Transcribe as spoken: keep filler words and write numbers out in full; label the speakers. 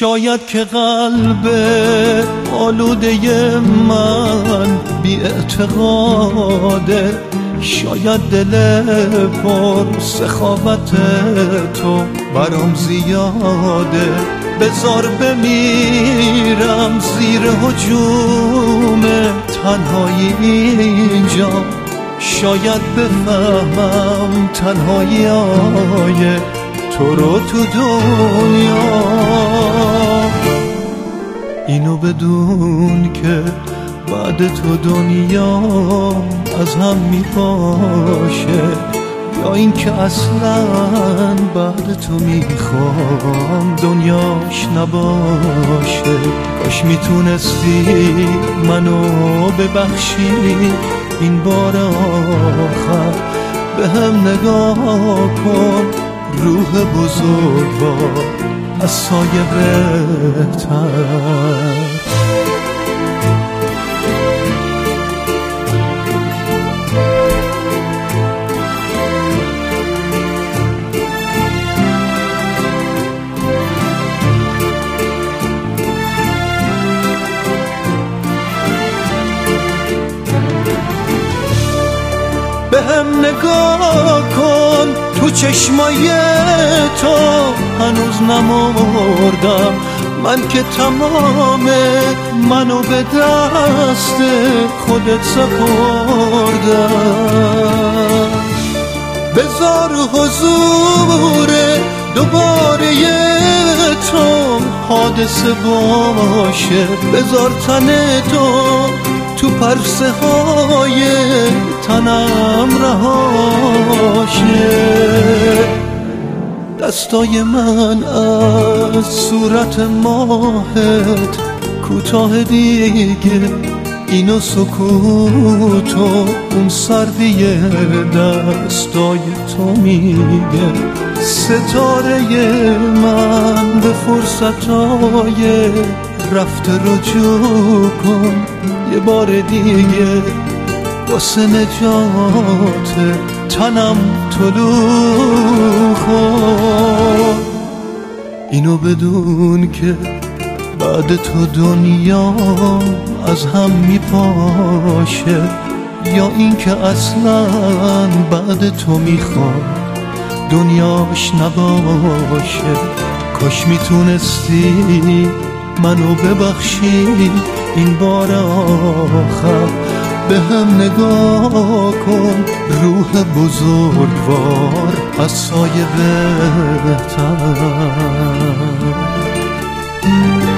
Speaker 1: شاید که قلب آلوده من بی اعتقاده، شاید دل پر سخاوت تو برام زیاده. بذار بمیرم زیر هجوم تنهایی اینجا، شاید بفهمم تنهایی های تو رو تو دنیا. اینو بدون که بعد تو دنیا از هم میپاشه، یا این که اصلا بعد تو میخوام دنیاش نباشه. کاش میتونستی منو ببخشی این بار آخر، به هم نگاه کن روح بزرگوار از سایه بهتر. به هم نگاه کن تو چشمای تو، هنوز نمردم من که تمام منو به دست خودت سپردم. بذار حضور دوباره تو حادثه باشه، بذار تن تو تو پرسه های تنم رهاشه. دستای من از صورت ماهت کوتاه دیگه، اینو سکوت و اون سردی دستای تو میگه. ستاره من به فرصتای رفته رجوع کن یه بار دیگه، واسه نجات تنم طلوع کن. اینو بدون که بعد تو دنیا از هم میپاشه، یا این که اصلا بعد تو میخواد دنیاش نباشه. کاش میتونستی منو ببخشی این بار آخر، به هم نگاه کن روح بزرگوار از سایه بهتر.